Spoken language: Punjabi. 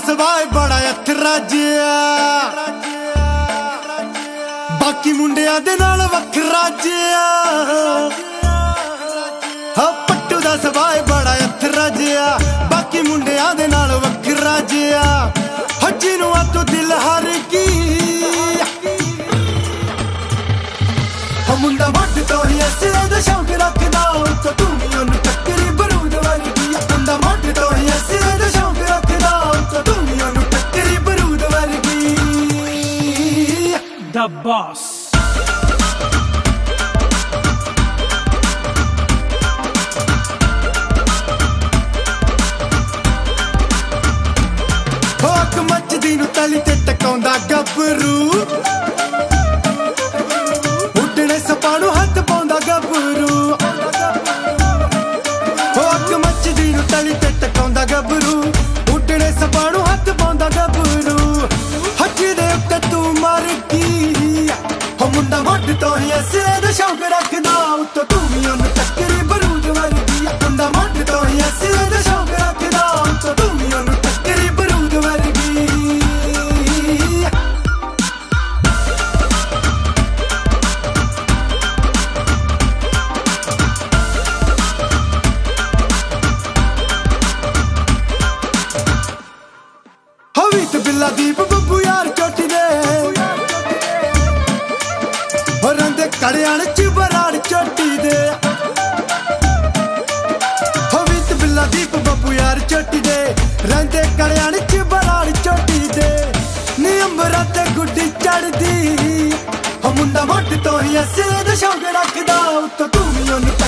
ਸੁਭਾਅ ਬੜਾ ਅਥਰਾ ਜਿਹਾ, ਬਾਕੀ ਮੁੰਡਿਆਂ ਦੇ ਨਾਲ ਵੱਖਰਾ ਜਿਹਾ। ਪੱਟੂ ਦਾ ਸੁਭਾਅ ਬੜਾ ਅਥਰਾ ਜਿਹਾ, ਬਾਕੀ ਮੁੰਡਿਆਂ ਦੇ ਨਾਲ ਵੱਖਰਾ ਜਿਹਾ। ਹੱਜੀ ਨੂੰ ਆਤੋਂ ਦਿਲ ਹਾਰ ਗਈ, ਮੁੰਡਾ ਵੱਢ ਤੋਂ ਹੀ ਅਸੇ ਦਾ ਸ਼ੌਕ ਰੱਖਦਾ, ਉੱਤੋਂ ਤੂੰ ਵੀ ਉਹਨੂੰ ਟੱਕਰੀ ਬਰੂਦ ਵਰਗੀ। ਮੁੰਡਾ ਵੱਢ ਤੋਂ ਹੀ ਅਸੇ ਦਾ ਸ਼ੌਕ ਰੱਖਦਾ, ਉੱਤੋਂ ਤੂੰ ਵੀ ਉਹਨੂੰ ਟੱਕਰੀ ਬਰੂਦ ਵਰਗੀ। The Boss। ਅੱਖ ਮੱਚਦੀ ਨੂੰ ਤਲੀ ਤੇ ਟਕਾਉਂਦਾ ਗੱਭਰੂ, ਉੱਡਣੇ ਸਪਾਂ ਨੂੰ ਹੱਥ ਪਾਉਂਦਾ ਗੱਭਰੂ। ਅੱਖ ਮੱਚਦੀ ਨੂੰ ਤਲੀ ਤੇ ਟਕਾਉਂਦਾ ਗੱਭਰੂ, ਉੱਡਣੇ ਸਪਾਂ ਨੂੰ ਹੱਥ ਪਾਉਂਦਾ ਗੱਭਰੂ। ਹੱਜੀ ਦੇ ਉੱਤੇ ਤੂੰ ਮਰ ਗਈ, ਮੁੰਡਾ ਵੱਢ ਤੋਂ ਹੀ ਅਸੇ ਦਾ ਸ਼ੌਕ ਰੱਖਦਾ, ਉੱਤੋਂ ਤੂੰ ਵੀ ਉਹਨੂੰ ਟੱਕਰੀ ਬਰੂਦ ਵਰਗੀ। ਮੁੰਡਾ ਵੱਢ ਤੋਂ ਹੀ ਅਸੇ ਦਾ ਸ਼ੌਕ ਰੱਖਦਾ, ਉੱਤੋਂ ਤੂੰ ਵੀ ਉਹਨੂੰ ਟੱਕਰੀ ਬਰੂਦ ਵਰਗੀ। ਹਵੀ ਤੇ ਬਿੱਲਾ ਦੀਪ ਬੱਬੂ ਯਾਰ ਚੋਟੀ ਦੇ, ਰੰਦੇ ਕੜਿਆਣ ਚ ਬਰਾੜ ਚੋਟੀ ਦੇ। ਹਵੀ ਤੇ ਬਿੱਲਾ ਦੀਪ ਬੱਬੂ ਯਾਰ ਚੋਟੀ ਦੇ, ਰੰਦੇ ਕੜਿਆਣ ਚ ਬਰਾੜ ਚੋਟੀ ਦੇ। ਨੀ ਅੰਬਰਾਂ ਤੇ ਗੁੱਡੀ ਚੜਦੀ, ਮੁੰਡਾ ਵੱਢ ਤੋਂ ਹੀ ਅਸੇ ਦਾ ਸ਼ੌਕ ਰੱਖਦਾ, ਉੱਤੋਂ ਤੂੰ ਵੀ ਉਹਨੂੰ